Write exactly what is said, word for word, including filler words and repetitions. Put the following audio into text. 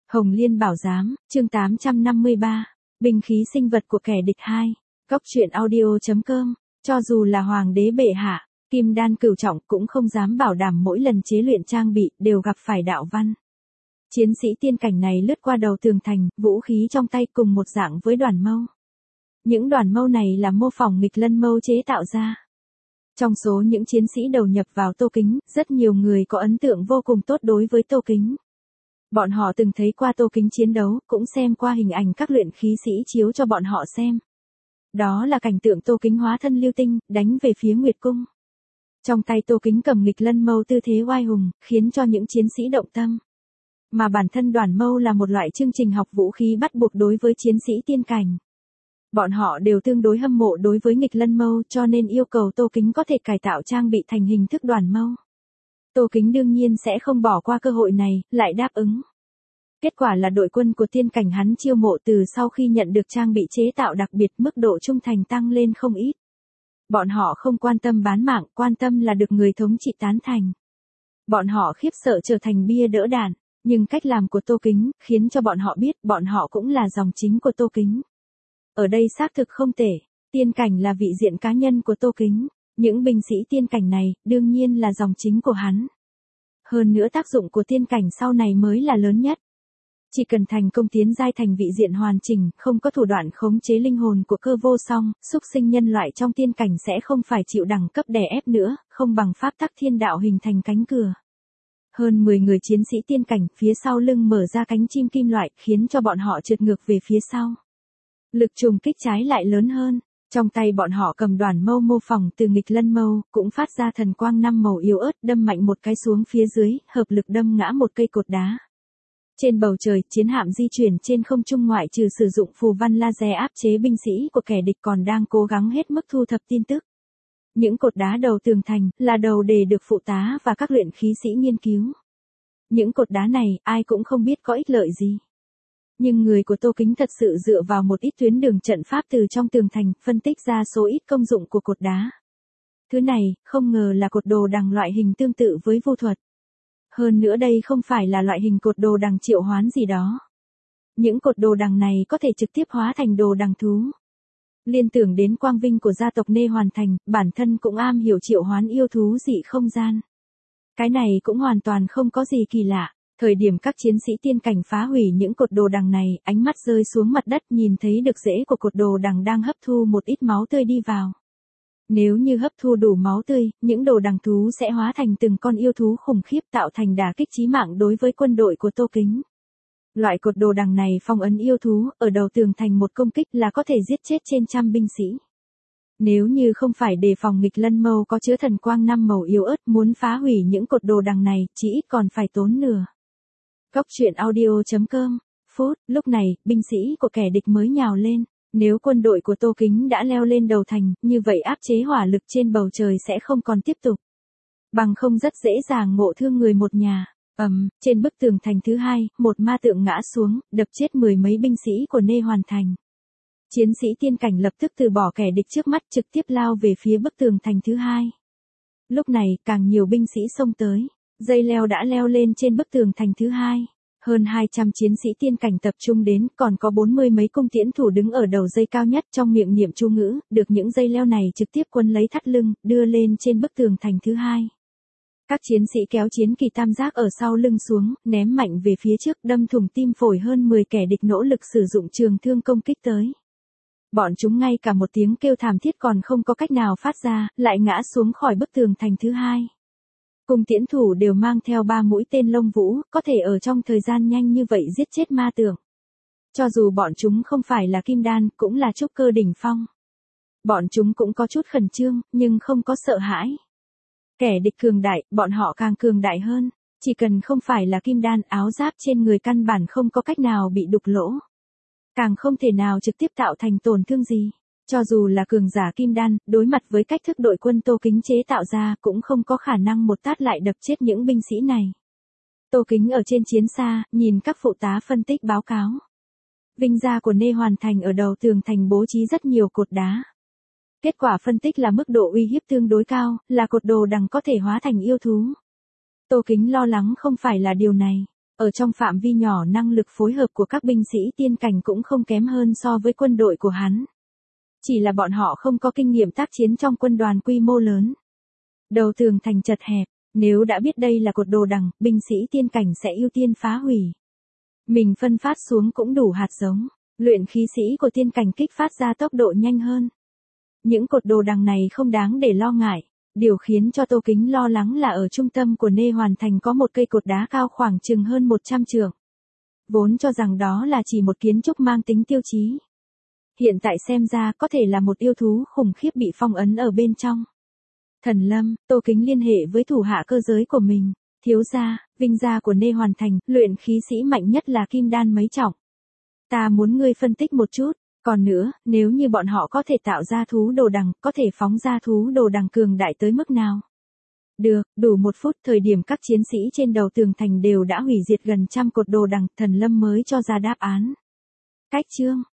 Hồng Liên Bảo Giám, chương tám trăm năm mươi ba, binh khí sinh vật của kẻ địch hai, góc truyện audio.com, cho dù là hoàng đế bệ hạ, kim đan cửu trọng cũng không dám bảo đảm mỗi lần chế luyện trang bị đều gặp phải đạo văn. Chiến sĩ tiên cảnh này lướt qua đầu tường thành, vũ khí trong tay cùng một dạng với đoàn mâu. Những đoàn mâu này là mô phỏng nghịch lân mâu chế tạo ra. Trong số những chiến sĩ đầu nhập vào Tô Kính, rất nhiều người có ấn tượng vô cùng tốt đối với Tô Kính. Bọn họ từng thấy qua Tô Kính chiến đấu, cũng xem qua hình ảnh các luyện khí sĩ chiếu cho bọn họ xem. Đó là cảnh tượng Tô Kính hóa thân lưu tinh, đánh về phía Nguyệt Cung. Trong tay Tô Kính cầm nghịch lân mâu tư thế oai hùng, khiến cho những chiến sĩ động tâm. Mà bản thân đoàn mâu là một loại chương trình học vũ khí bắt buộc đối với chiến sĩ tiên cảnh. Bọn họ đều tương đối hâm mộ đối với nghịch lân mâu cho nên yêu cầu Tô Kính có thể cải tạo trang bị thành hình thức đoàn mâu. Tô Kính đương nhiên sẽ không bỏ qua cơ hội này, lại đáp ứng. Kết quả là đội quân của tiên cảnh hắn chiêu mộ từ sau khi nhận được trang bị chế tạo đặc biệt mức độ trung thành tăng lên không ít. Bọn họ không quan tâm bán mạng, quan tâm là được người thống trị tán thành. Bọn họ khiếp sợ trở thành bia đỡ đạn, nhưng cách làm của Tô Kính khiến cho bọn họ biết bọn họ cũng là dòng chính của Tô Kính. Ở đây xác thực không tệ, tiên cảnh là vị diện cá nhân của Tô Kính. Những binh sĩ tiên cảnh này, đương nhiên là dòng chính của hắn. Hơn nữa tác dụng của tiên cảnh sau này mới là lớn nhất. Chỉ cần thành công tiến giai thành vị diện hoàn chỉnh, không có thủ đoạn khống chế linh hồn của cơ vô song, xúc sinh nhân loại trong tiên cảnh sẽ không phải chịu đẳng cấp đè ép nữa, không bằng pháp tắc thiên đạo hình thành cánh cửa. Hơn mười người chiến sĩ tiên cảnh, phía sau lưng mở ra cánh chim kim loại, khiến cho bọn họ trượt ngược về phía sau. Lực trùng kích trái lại lớn hơn. Trong tay bọn họ cầm đoàn mâu mô phỏng từ nghịch lân mâu, cũng phát ra thần quang năm màu yếu ớt đâm mạnh một cái xuống phía dưới, hợp lực đâm ngã một cây cột đá. Trên bầu trời, chiến hạm di chuyển trên không trung ngoại trừ sử dụng phù văn laser áp chế binh sĩ của kẻ địch còn đang cố gắng hết mức thu thập tin tức. Những cột đá đầu tường thành, là đầu đề được phụ tá và các luyện khí sĩ nghiên cứu. Những cột đá này, ai cũng không biết có ích lợi gì. Nhưng người của Tô Kính thật sự dựa vào một ít tuyến đường trận pháp từ trong tường thành, phân tích ra số ít công dụng của cột đá. Thứ này, không ngờ là cột đồ đằng loại hình tương tự với vô thuật. Hơn nữa đây không phải là loại hình cột đồ đằng triệu hoán gì đó. Những cột đồ đằng này có thể trực tiếp hóa thành đồ đằng thú. Liên tưởng đến quang vinh của gia tộc Nê Hoàn Thành, bản thân cũng am hiểu triệu hoán yêu thú dị không gian. Cái này cũng hoàn toàn không có gì kỳ lạ. Thời điểm các chiến sĩ tiên cảnh phá hủy những cột đồ đằng này, ánh mắt rơi xuống mặt đất nhìn thấy được rễ của cột đồ đằng đang hấp thu một ít máu tươi đi vào. Nếu như hấp thu đủ máu tươi, những đồ đằng thú sẽ hóa thành từng con yêu thú khủng khiếp tạo thành đả kích chí mạng đối với quân đội của Tô Kính. Loại cột đồ đằng này phong ấn yêu thú, ở đầu tường thành một công kích là có thể giết chết trên trăm binh sĩ. Nếu như không phải đề phòng nghịch lân mâu có chứa thần quang năm màu yếu ớt muốn phá hủy những cột đồ đằng này, chỉ ít còn phải tốn nửa. Góc truyện audio.com, phút, lúc này, binh sĩ của kẻ địch mới nhào lên. Nếu quân đội của Tô Kính đã leo lên đầu thành, như vậy áp chế hỏa lực trên bầu trời sẽ không còn tiếp tục. Bằng không rất dễ dàng ngộ thương người một nhà. Ầm, um, trên bức tường thành thứ hai, một ma tượng ngã xuống, đập chết mười mấy binh sĩ của Nê Hoàn Thành. Chiến sĩ tiên cảnh lập tức từ bỏ kẻ địch trước mắt trực tiếp lao về phía bức tường thành thứ hai. Lúc này, càng nhiều binh sĩ xông tới. Dây leo đã leo lên trên bức tường thành thứ hai. Hơn hai trăm chiến sĩ tiên cảnh tập trung đến, còn có bốn mươi mấy cung tiễn thủ đứng ở đầu dây cao nhất trong miệng niệm chú ngữ, được những dây leo này trực tiếp quấn lấy thắt lưng, đưa lên trên bức tường thành thứ hai. Các chiến sĩ kéo chiến kỳ tam giác ở sau lưng xuống, ném mạnh về phía trước, đâm thủng tim phổi hơn mười kẻ địch nỗ lực sử dụng trường thương công kích tới. Bọn chúng ngay cả một tiếng kêu thảm thiết còn không có cách nào phát ra, lại ngã xuống khỏi bức tường thành thứ hai. Cung tiễn thủ đều mang theo ba mũi tên lông vũ, có thể ở trong thời gian nhanh như vậy giết chết ma tượng. Cho dù bọn chúng không phải là kim đan, cũng là trúc cơ đỉnh phong. Bọn chúng cũng có chút khẩn trương, nhưng không có sợ hãi. Kẻ địch cường đại, bọn họ càng cường đại hơn. Chỉ cần không phải là kim đan, áo giáp trên người căn bản không có cách nào bị đục lỗ. Càng không thể nào trực tiếp tạo thành tổn thương gì. Cho dù là cường giả kim đan, đối mặt với cách thức đội quân Tô Kính chế tạo ra, cũng không có khả năng một tát lại đập chết những binh sĩ này. Tô Kính ở trên chiến xa, nhìn các phụ tá phân tích báo cáo. Vinh gia của Nê Hoàn Thành ở đầu tường thành bố trí rất nhiều cột đá. Kết quả phân tích là mức độ uy hiếp tương đối cao, là cột đồ đằng có thể hóa thành yêu thú. Tô Kính lo lắng không phải là điều này. Ở trong phạm vi nhỏ năng lực phối hợp của các binh sĩ tiên cảnh cũng không kém hơn so với quân đội của hắn. Chỉ là bọn họ không có kinh nghiệm tác chiến trong quân đoàn quy mô lớn. Đầu tường thành chật hẹp, nếu đã biết đây là cột đồ đằng, binh sĩ tiên cảnh sẽ ưu tiên phá hủy. Mình phân phát xuống cũng đủ hạt giống, luyện khí sĩ của tiên cảnh kích phát ra tốc độ nhanh hơn. Những cột đồ đằng này không đáng để lo ngại, điều khiến cho Tô Kính lo lắng là ở trung tâm của Nê Hoàn Thành có một cây cột đá cao khoảng chừng hơn một trăm trượng. Vốn cho rằng đó là chỉ một kiến trúc mang tính tiêu chí. Hiện tại xem ra có thể là một yêu thú khủng khiếp bị phong ấn ở bên trong. Thần Lâm, Tô Kính liên hệ với thủ hạ cơ giới của mình, thiếu gia, vinh gia của Nê Hoàn Thành, luyện khí sĩ mạnh nhất là kim đan mấy trọng. Ta muốn ngươi phân tích một chút, còn nữa, nếu như bọn họ có thể tạo ra thú đồ đằng, có thể phóng ra thú đồ đằng cường đại tới mức nào? Được, đủ một phút, thời điểm các chiến sĩ trên đầu tường thành đều đã hủy diệt gần trăm cột đồ đằng, Thần Lâm mới cho ra đáp án. Cách chương,